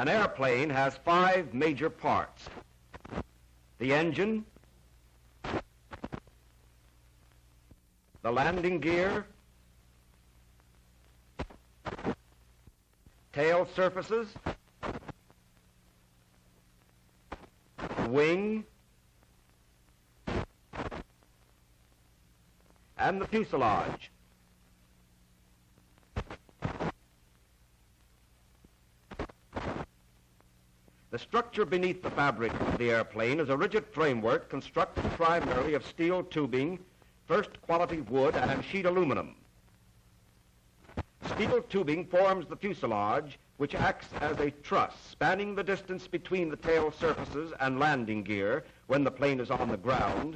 An airplane has 5 major parts: the engine, the landing gear, tail surfaces, wing, and the fuselage. The structure beneath the fabric of the airplane is a rigid framework constructed primarily of steel tubing, first-quality wood, and sheet aluminum. Steel tubing forms the fuselage, which acts as a truss spanning the distance between the tail surfaces and landing gear when the plane is on the ground,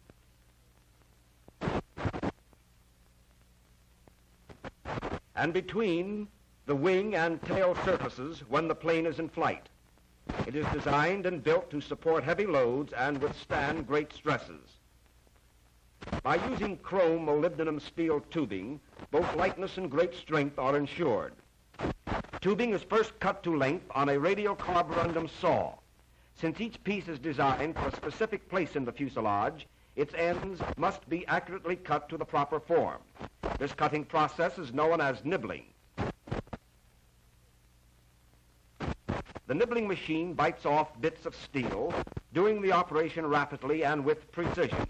and between the wing and tail surfaces when the plane is in flight. It is designed and built to support heavy loads and withstand great stresses. By using chrome molybdenum steel tubing, both lightness and great strength are ensured. Tubing is first cut to length on a radial carborundum saw. Since each piece is designed for a specific place in the fuselage, its ends must be accurately cut to the proper form. This cutting process is known as nibbling. The nibbling machine bites off bits of steel, doing the operation rapidly and with precision.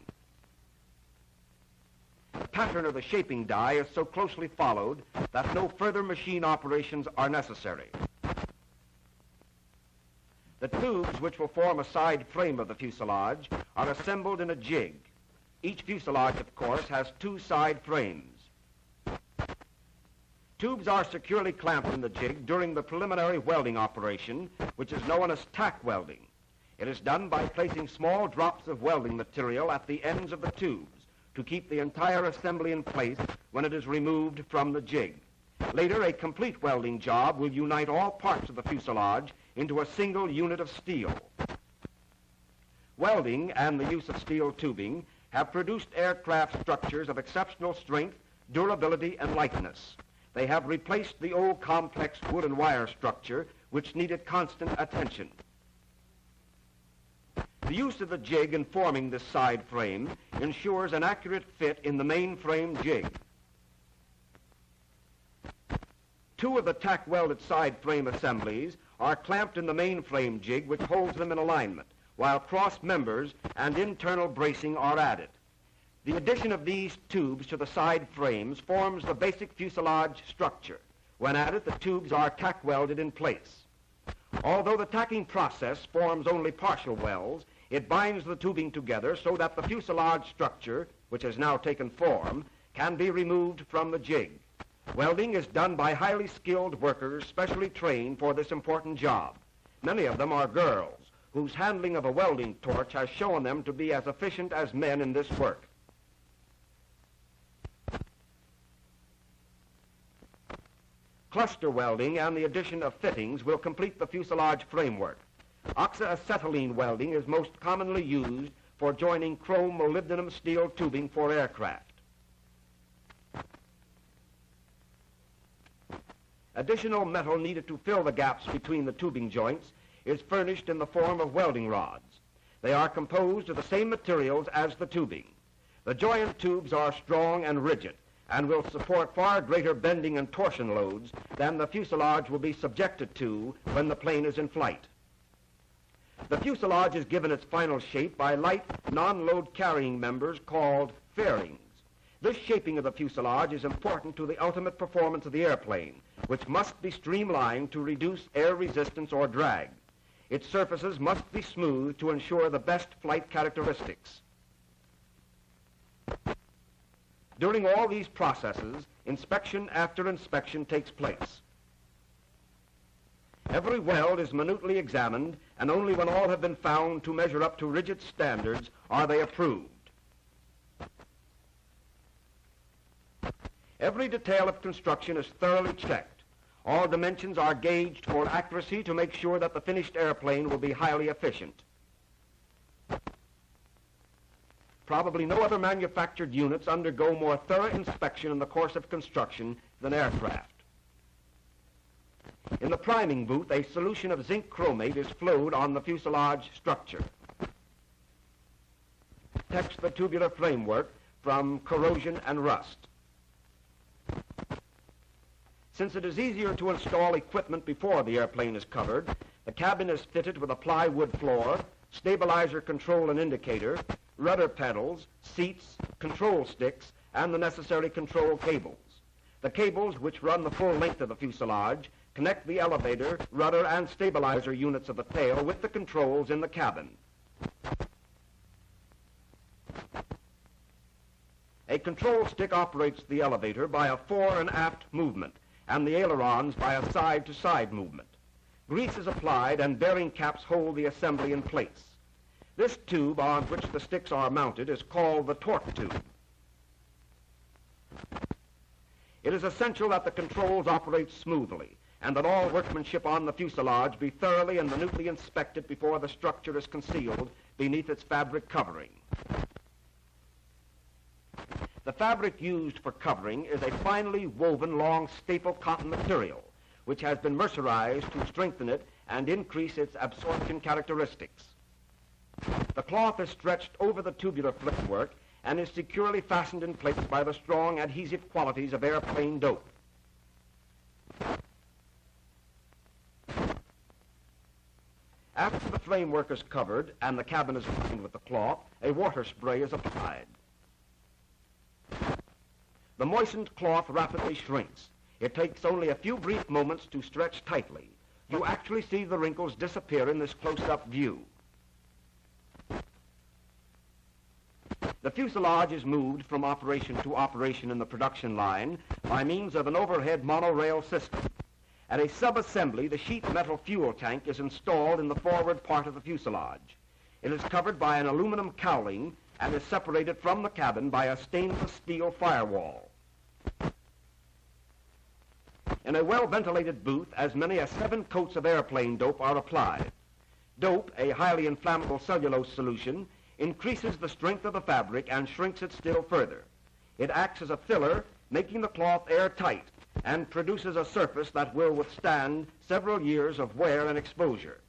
The pattern of the shaping die is so closely followed that no further machine operations are necessary. The tubes which will form a side frame of the fuselage are assembled in a jig. Each fuselage, of course, has 2 side frames. Tubes are securely clamped in the jig during the preliminary welding operation, which is known as tack welding. It is done by placing small drops of welding material at the ends of the tubes to keep the entire assembly in place when it is removed from the jig. Later, a complete welding job will unite all parts of the fuselage into a single unit of steel. Welding and the use of steel tubing have produced aircraft structures of exceptional strength, durability, and lightness. They have replaced the old complex wood and wire structure, which needed constant attention. The use of the jig in forming this side frame ensures an accurate fit in the main frame jig. 2 of the tack welded side frame assemblies are clamped in the main frame jig, which holds them in alignment, while cross members and internal bracing are added. The addition of these tubes to the side frames forms the basic fuselage structure. When added, the tubes are tack welded in place. Although the tacking process forms only partial welds, it binds the tubing together so that the fuselage structure, which has now taken form, can be removed from the jig. Welding is done by highly skilled workers specially trained for this important job. Many of them are girls, whose handling of a welding torch has shown them to be as efficient as men in this work. Cluster welding and the addition of fittings will complete the fuselage framework. Oxyacetylene welding is most commonly used for joining chrome molybdenum steel tubing for aircraft. Additional metal needed to fill the gaps between the tubing joints is furnished in the form of welding rods. They are composed of the same materials as the tubing. The joint tubes are strong and rigid and will support far greater bending and torsion loads than the fuselage will be subjected to when the plane is in flight. The fuselage is given its final shape by light, non-load carrying members called fairings. This shaping of the fuselage is important to the ultimate performance of the airplane, which must be streamlined to reduce air resistance or drag. Its surfaces must be smooth to ensure the best flight characteristics. During all these processes, inspection after inspection takes place. Every weld is minutely examined, and only when all have been found to measure up to rigid standards are they approved. Every detail of construction is thoroughly checked. All dimensions are gauged for accuracy to make sure that the finished airplane will be highly efficient. Probably no other manufactured units undergo more thorough inspection in the course of construction than aircraft. In In the priming booth, a solution of zinc chromate is flowed on the fuselage structure. Protects the tubular framework from corrosion and rust. Since it is easier to install equipment before the airplane is covered, the cabin is fitted with a plywood floor, stabilizer control and indicator, rudder pedals, seats, control sticks, and the necessary control cables. The cables, which run the full length of the fuselage, connect the elevator, rudder, and stabilizer units of the tail with the controls in the cabin. A control stick operates the elevator by a fore and aft movement, and the ailerons by a side-to-side movement. Grease is applied and bearing caps hold the assembly in place. This tube on which the sticks are mounted is called the torque tube. It is essential that the controls operate smoothly and that all workmanship on the fuselage be thoroughly and minutely inspected before the structure is concealed beneath its fabric covering. The fabric used for covering is a finely woven long staple cotton material, which has been mercerized to strengthen it and increase its absorption characteristics. The cloth is stretched over the tubular framework and is securely fastened in place by the strong adhesive qualities of airplane dope. After the framework is covered and the cabin is lined with the cloth, a water spray is applied. The moistened cloth rapidly shrinks. It takes only a few brief moments to stretch tightly. You actually see the wrinkles disappear in this close-up view. The fuselage is moved from operation to operation in the production line by means of an overhead monorail system. At a sub-assembly, the sheet metal fuel tank is installed in the forward part of the fuselage. It is covered by an aluminum cowling and is separated from the cabin by a stainless steel firewall. In a well-ventilated booth, as many as 7 coats of airplane dope are applied. Dope, a highly inflammable cellulose solution, increases the strength of the fabric and shrinks it still further. It acts as a filler, making the cloth airtight, and produces a surface that will withstand several years of wear and exposure.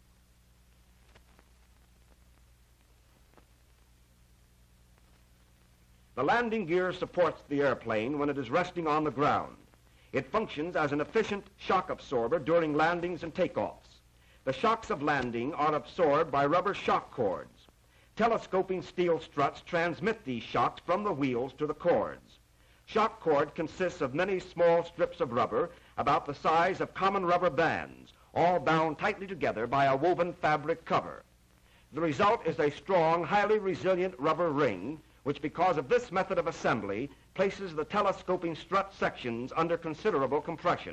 The landing gear supports the airplane when it is resting on the ground. It functions as an efficient shock absorber during landings and takeoffs. The shocks of landing are absorbed by rubber shock cords. Telescoping steel struts transmit these shocks from the wheels to the cords. Shock cord consists of many small strips of rubber about the size of common rubber bands, all bound tightly together by a woven fabric cover. The result is a strong, highly resilient rubber ring, which, because of this method of assembly, places the telescoping strut sections under considerable compression.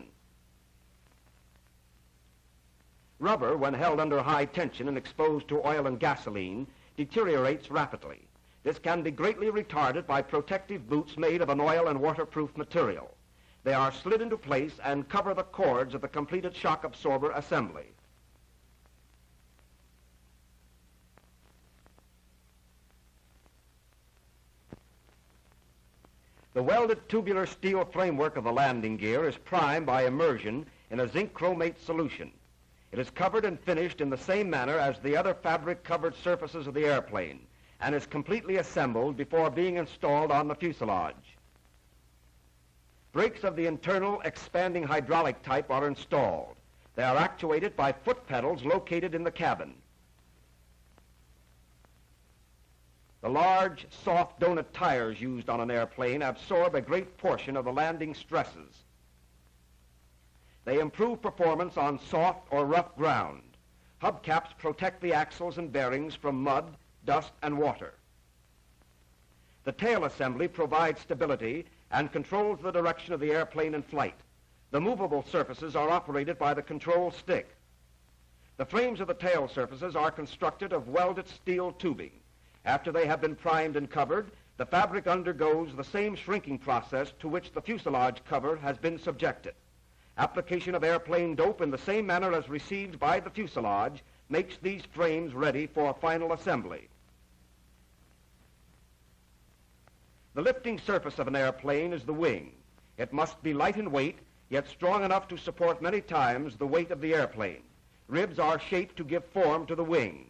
Rubber, when held under high tension and exposed to oil and gasoline, deteriorates rapidly. This can be greatly retarded by protective boots made of an oil and waterproof material. They are slid into place and cover the cords of the completed shock absorber assembly. The welded tubular steel framework of the landing gear is primed by immersion in a zinc chromate solution. It is covered and finished in the same manner as the other fabric-covered surfaces of the airplane and is completely assembled before being installed on the fuselage. Brakes of the internal expanding hydraulic type are installed. They are actuated by foot pedals located in the cabin. The large, soft donut tires used on an airplane absorb a great portion of the landing stresses. They improve performance on soft or rough ground. Hubcaps protect the axles and bearings from mud, dust, and water. The tail assembly provides stability and controls the direction of the airplane in flight. The movable surfaces are operated by the control stick. The frames of the tail surfaces are constructed of welded steel tubing. After they have been primed and covered, the fabric undergoes the same shrinking process to which the fuselage cover has been subjected. Application of airplane dope in the same manner as received by the fuselage makes these frames ready for final assembly. The lifting surface of an airplane is the wing. It must be light in weight yet strong enough to support many times the weight of the airplane. Ribs are shaped to give form to the wing.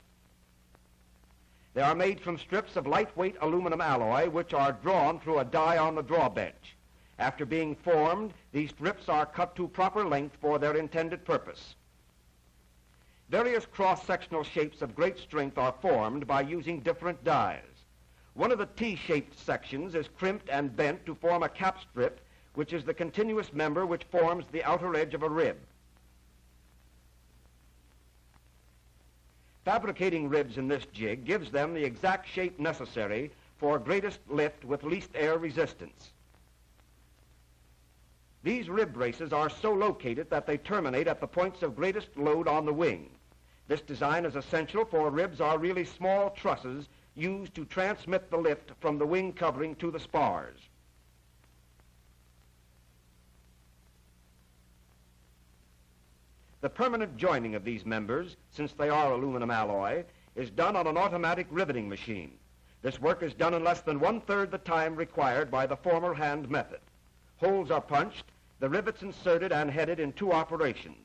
They are made from strips of lightweight aluminum alloy which are drawn through a die on the drawbench. After being formed, these strips are cut to proper length for their intended purpose. Various cross-sectional shapes of great strength are formed by using different dies. One of the T-shaped sections is crimped and bent to form a cap strip, which is the continuous member which forms the outer edge of a rib. Fabricating ribs in this jig gives them the exact shape necessary for greatest lift with least air resistance. These rib braces are so located that they terminate at the points of greatest load on the wing. This design is essential, for ribs are really small trusses used to transmit the lift from the wing covering to the spars. The permanent joining of these members, since they are aluminum alloy, is done on an automatic riveting machine. This work is done in less than 1/3 the time required by the former hand method. Holes are punched, the rivets inserted and headed in 2 operations.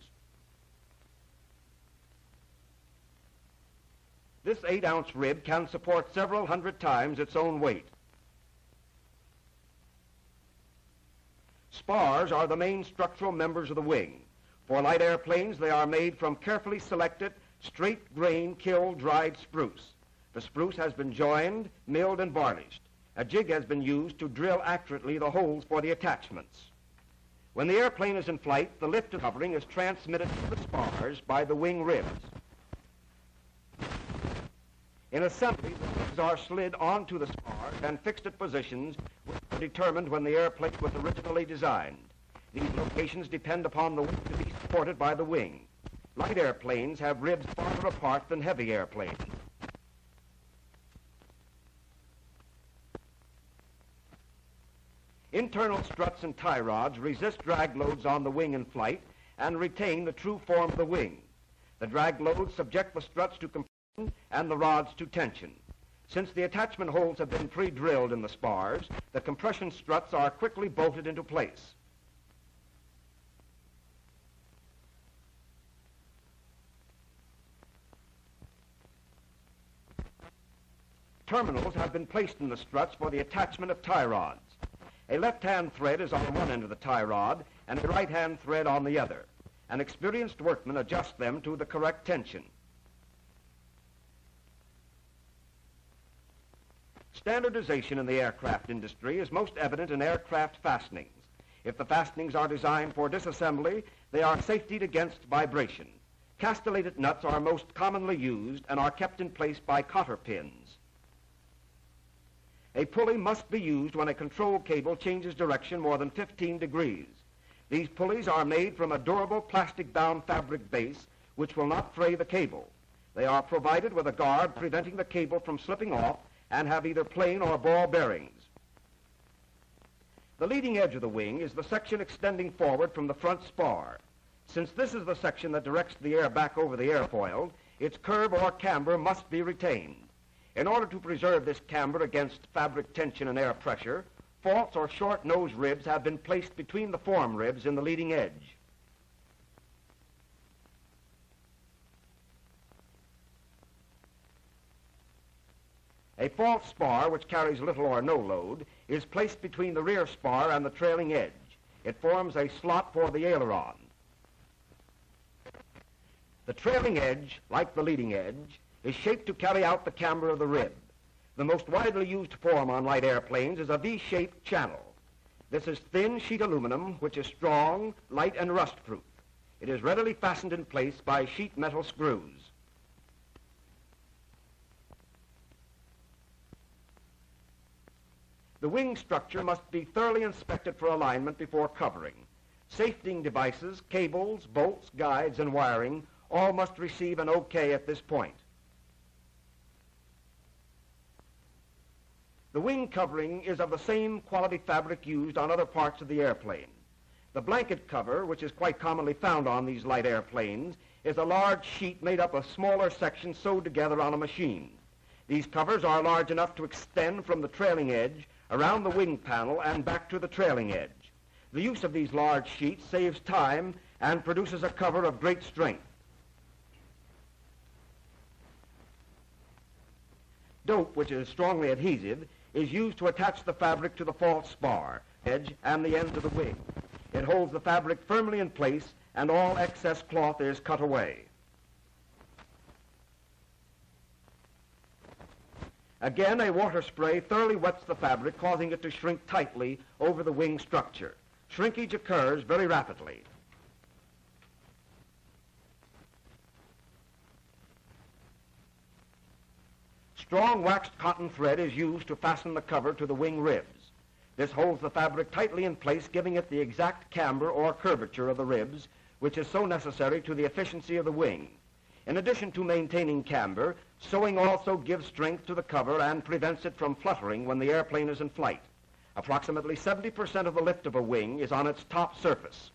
This 8-ounce rib can support several hundred times its own weight. Spars are the main structural members of the wing. For light airplanes, they are made from carefully selected, straight-grain, kiln-dried spruce. The spruce has been joined, milled, and varnished. A jig has been used to drill accurately the holes for the attachments. When the airplane is in flight, the lift covering is transmitted to the spars by the wing ribs. In assembly, the ribs are slid onto the spars and fixed at positions which were determined when the airplane was originally designed. These locations depend upon the weight to be supported by the wing. Light airplanes have ribs farther apart than heavy airplanes. Internal struts and tie rods resist drag loads on the wing in flight and retain the true form of the wing. The drag loads subject the struts to compression and the rods to tension. Since the attachment holes have been pre-drilled in the spars, the compression struts are quickly bolted into place. Terminals have been placed in the struts for the attachment of tie rods. A left-hand thread is on one end of the tie rod and a right-hand thread on the other. An experienced workman adjusts them to the correct tension. Standardization in the aircraft industry is most evident in aircraft fastenings. If the fastenings are designed for disassembly, they are safetied against vibration. Castellated nuts are most commonly used and are kept in place by cotter pins. A pulley must be used when a control cable changes direction more than 15 degrees. These pulleys are made from a durable plastic-bound fabric base which will not fray the cable. They are provided with a guard preventing the cable from slipping off and have either plain or ball bearings. The leading edge of the wing is the section extending forward from the front spar. Since this is the section that directs the air back over the airfoil, its curve or camber must be retained. In order to preserve this camber against fabric tension and air pressure, false or short nose ribs have been placed between the form ribs in the leading edge. A false spar, which carries little or no load, is placed between the rear spar and the trailing edge. It forms a slot for the aileron. The trailing edge, like the leading edge, is shaped to carry out the camber of the rib. The most widely used form on light airplanes is a V-shaped channel. This is thin sheet aluminum, which is strong, light, and rust-proof. It is readily fastened in place by sheet metal screws. The wing structure must be thoroughly inspected for alignment before covering. Safetying devices, cables, bolts, guides, and wiring all must receive an OK at this point. The wing covering is of the same quality fabric used on other parts of the airplane. The blanket cover, which is quite commonly found on these light airplanes, is a large sheet made up of smaller sections sewed together on a machine. These covers are large enough to extend from the trailing edge around the wing panel and back to the trailing edge. The use of these large sheets saves time and produces a cover of great strength. Dope, which is strongly adhesive, is used to attach the fabric to the false spar, edge, and the ends of the wing. It holds the fabric firmly in place, and all excess cloth is cut away. Again, a water spray thoroughly wets the fabric, causing it to shrink tightly over the wing structure. Shrinkage occurs very rapidly. Strong waxed cotton thread is used to fasten the cover to the wing ribs. This holds the fabric tightly in place, giving it the exact camber or curvature of the ribs, which is so necessary to the efficiency of the wing. In addition to maintaining camber, sewing also gives strength to the cover and prevents it from fluttering when the airplane is in flight. Approximately 70% of the lift of a wing is on its top surface.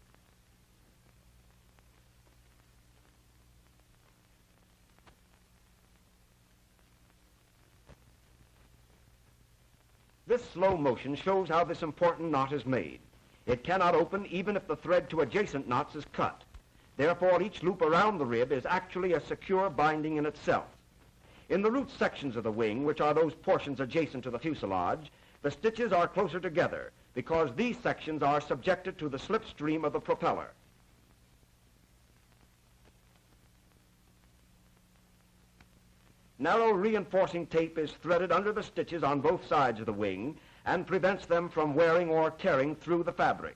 This slow motion shows how this important knot is made. It cannot open even if the thread to adjacent knots is cut. Therefore, each loop around the rib is actually a secure binding in itself. In the root sections of the wing, which are those portions adjacent to the fuselage, the stitches are closer together because these sections are subjected to the slipstream of the propeller. Narrow reinforcing tape is threaded under the stitches on both sides of the wing and prevents them from wearing or tearing through the fabric.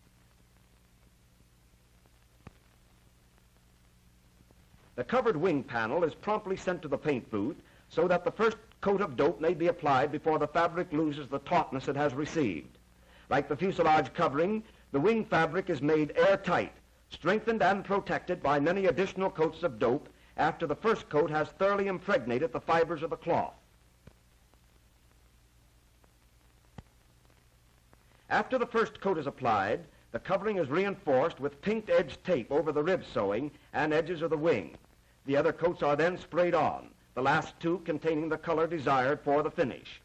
The covered wing panel is promptly sent to the paint booth so that the first coat of dope may be applied before the fabric loses the tautness it has received. Like the fuselage covering, the wing fabric is made airtight, strengthened and protected by many additional coats of dope after the first coat has thoroughly impregnated the fibers of the cloth. After the first coat is applied, the covering is reinforced with pinked edge tape over the rib sewing and edges of the wing. The other coats are then sprayed on, the last two containing the color desired for the finish.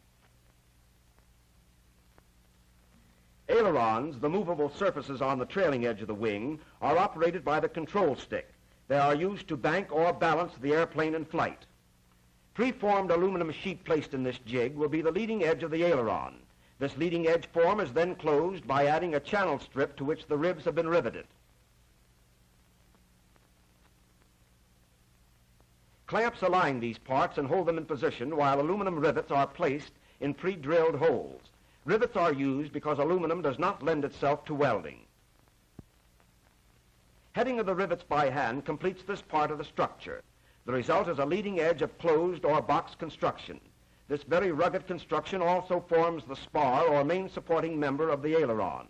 Ailerons, the movable surfaces on the trailing edge of the wing, are operated by the control stick. They are used to bank or balance the airplane in flight. Preformed aluminum sheet placed in this jig will be the leading edge of the aileron. This leading edge form is then closed by adding a channel strip to which the ribs have been riveted. Clamps align these parts and hold them in position while aluminum rivets are placed in pre-drilled holes. Rivets are used because aluminum does not lend itself to welding. Heading of the rivets by hand completes this part of the structure. The result is a leading edge of closed or box construction. This very rugged construction also forms the spar or main supporting member of the aileron.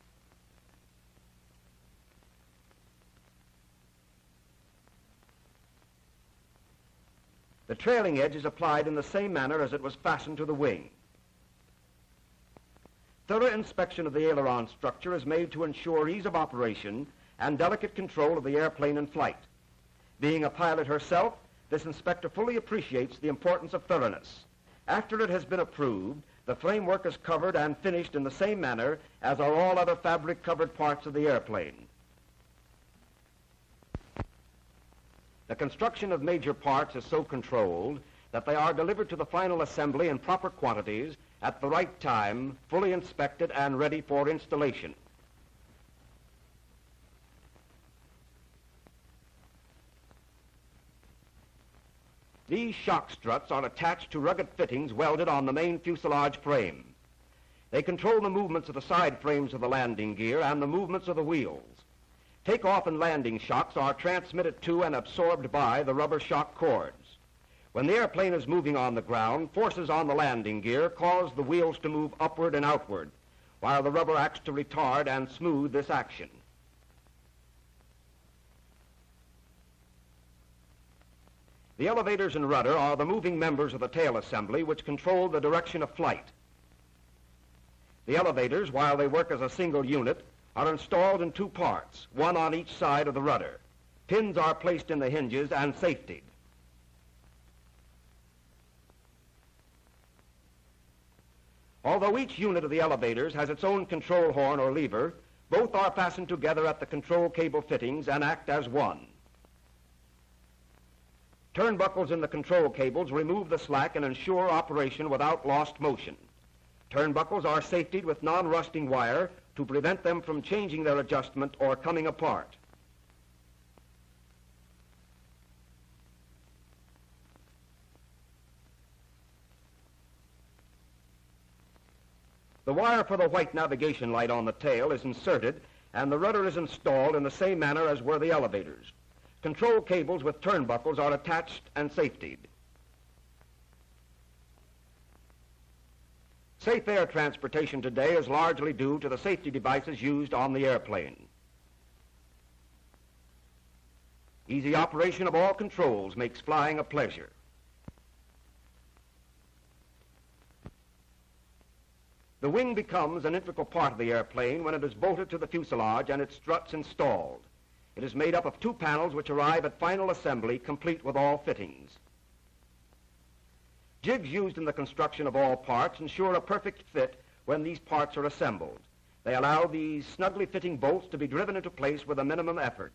The trailing edge is applied in the same manner as it was fastened to the wing. Thorough inspection of the aileron structure is made to ensure ease of operation and delicate control of the airplane in flight. Being a pilot herself, this inspector fully appreciates the importance of thoroughness. After it has been approved, the framework is covered and finished in the same manner as are all other fabric-covered parts of the airplane. The construction of major parts is so controlled that they are delivered to the final assembly in proper quantities at the right time, fully inspected and ready for installation. These shock struts are attached to rugged fittings welded on the main fuselage frame. They control the movements of the side frames of the landing gear and the movements of the wheels. Takeoff and landing shocks are transmitted to and absorbed by the rubber shock cords. When the airplane is moving on the ground, forces on the landing gear cause the wheels to move upward and outward, while the rubber acts to retard and smooth this action. The elevators and rudder are the moving members of the tail assembly which control the direction of flight. The elevators, while they work as a single unit, are installed in two parts, one on each side of the rudder. Pins are placed in the hinges and safetied. Although each unit of the elevators has its own control horn or lever, Both are fastened together at the control cable fittings and act as one. Turnbuckles in the control cables remove the slack and ensure operation without lost motion. Turnbuckles are safetied with non-rusting wire to prevent them from changing their adjustment or coming apart. The wire for the white navigation light on the tail is inserted, and the rudder is installed in the same manner as were the elevators. Control cables with turnbuckles are attached and safetied. Safe air transportation today is largely due to the safety devices used on the airplane. Easy operation of all controls makes flying a pleasure. The wing becomes an integral part of the airplane when it is bolted to the fuselage and its struts installed. It is made up of two panels which arrive at final assembly complete with all fittings. Jigs used in the construction of all parts ensure a perfect fit when these parts are assembled. They allow these snugly fitting bolts to be driven into place with a minimum effort.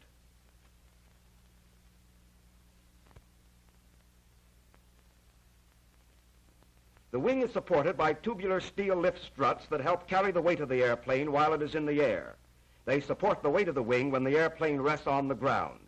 The wing is supported by tubular steel lift struts that help carry the weight of the airplane while it is in the air. They support the weight of the wing when the airplane rests on the ground.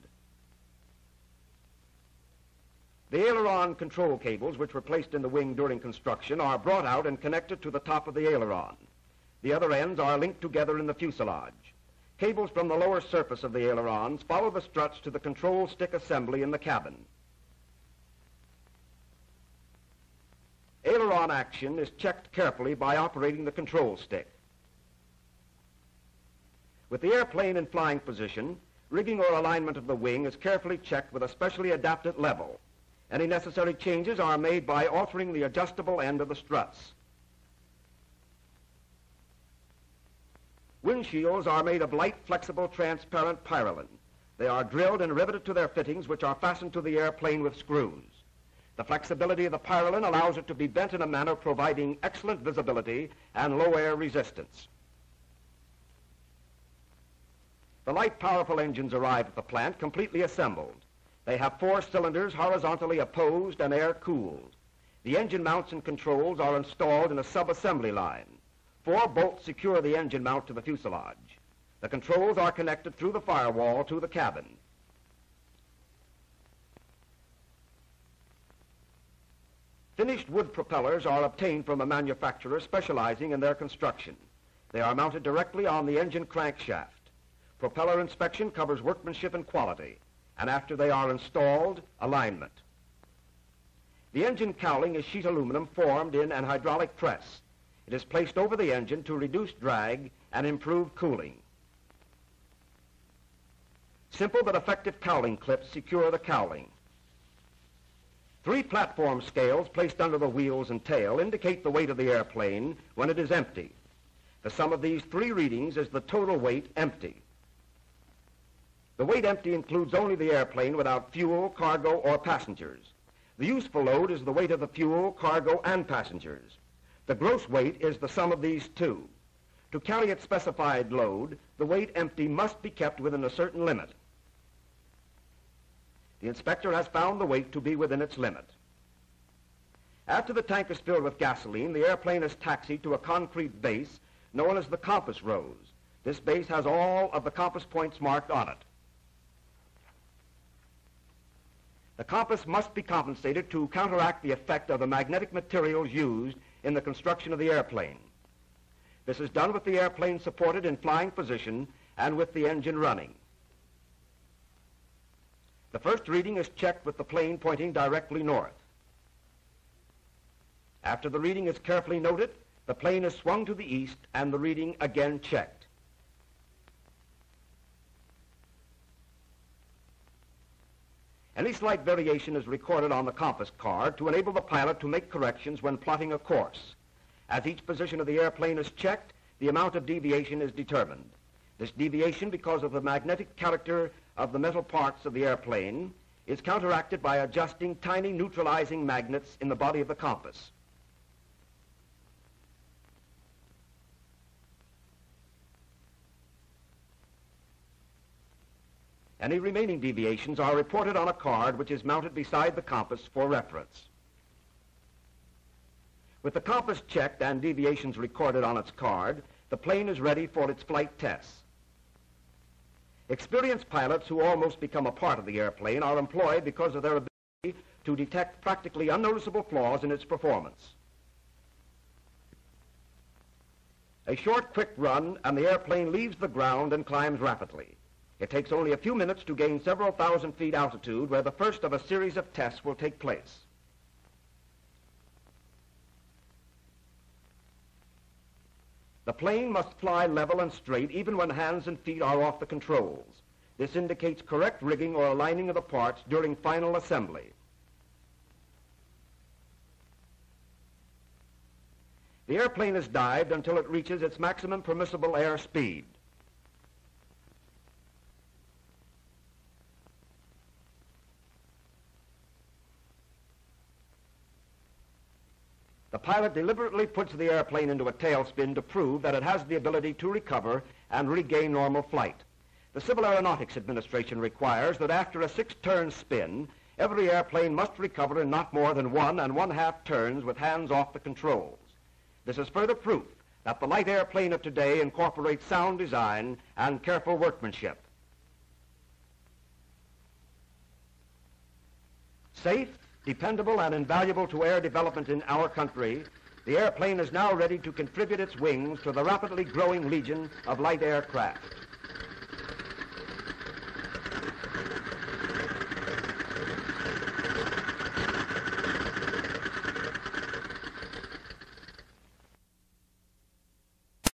The aileron control cables, which were placed in the wing during construction, are brought out and connected to the top of the aileron. The other ends are linked together in the fuselage. Cables from the lower surface of the ailerons follow the struts to the control stick assembly in the cabin. Aileron action is checked carefully by operating the control stick. With the airplane in flying position, rigging or alignment of the wing is carefully checked with a specially adapted level. Any necessary changes are made by altering the adjustable end of the struts. Windshields are made of light, flexible, transparent pyralin. They are drilled and riveted to their fittings, which are fastened to the airplane with screws. The flexibility of the pyralin allows it to be bent in a manner providing excellent visibility and low air resistance. The light, powerful engines arrive at the plant completely assembled. They have 4 cylinders horizontally opposed and air-cooled. The engine mounts and controls are installed in a sub-assembly line. 4 bolts secure the engine mount to the fuselage. The controls are connected through the firewall to the cabin. Finished wood propellers are obtained from a manufacturer specializing in their construction. They are mounted directly on the engine crankshaft. Propeller inspection covers workmanship and quality, and after they are installed, alignment. The engine cowling is sheet aluminum formed in an hydraulic press. It is placed over the engine to reduce drag and improve cooling. Simple but effective cowling clips secure the cowling. 3 platform scales placed under the wheels and tail indicate the weight of the airplane when it is empty. The sum of these 3 readings is the total weight empty. The weight empty includes only the airplane without fuel, cargo, or passengers. The useful load is the weight of the fuel, cargo, and passengers. The gross weight is the sum of these 2. To carry its specified load, the weight empty must be kept within a certain limit. The inspector has found the weight to be within its limit. After the tank is filled with gasoline, the airplane is taxied to a concrete base known as the compass rose. This base has all of the compass points marked on it. The compass must be compensated to counteract the effect of the magnetic materials used in the construction of the airplane. This is done with the airplane supported in flying position and with the engine running. The first reading is checked with the plane pointing directly north. After the reading is carefully noted, the plane is swung to the east and the reading again checked. Any slight variation is recorded on the compass card to enable the pilot to make corrections when plotting a course. As each position of the airplane is checked, the amount of deviation is determined. This deviation, because of the magnetic character of the metal parts of the airplane, is counteracted by adjusting tiny neutralizing magnets in the body of the compass. Any remaining deviations are reported on a card which is mounted beside the compass for reference. With the compass checked and deviations recorded on its card, the plane is ready for its flight tests. Experienced pilots who almost become a part of the airplane are employed because of their ability to detect practically unnoticeable flaws in its performance. A short, quick run, and the airplane leaves the ground and climbs rapidly. It takes only a few minutes to gain several thousand feet altitude, where the first of a series of tests will take place. The plane must fly level and straight even when hands and feet are off the controls. This indicates correct rigging or aligning of the parts during final assembly. The airplane is dived until it reaches its maximum permissible air speed. The pilot deliberately puts the airplane into a tailspin to prove that it has the ability to recover and regain normal flight. The Civil Aeronautics Administration requires that after a 6-turn spin, every airplane must recover in not more than 1 1/2 turns with hands off the controls. This is further proof that the light airplane of today incorporates sound design and careful workmanship. Safe, dependable, and invaluable to air development in our country, the airplane is now ready to contribute its wings to the rapidly growing legion of light aircraft.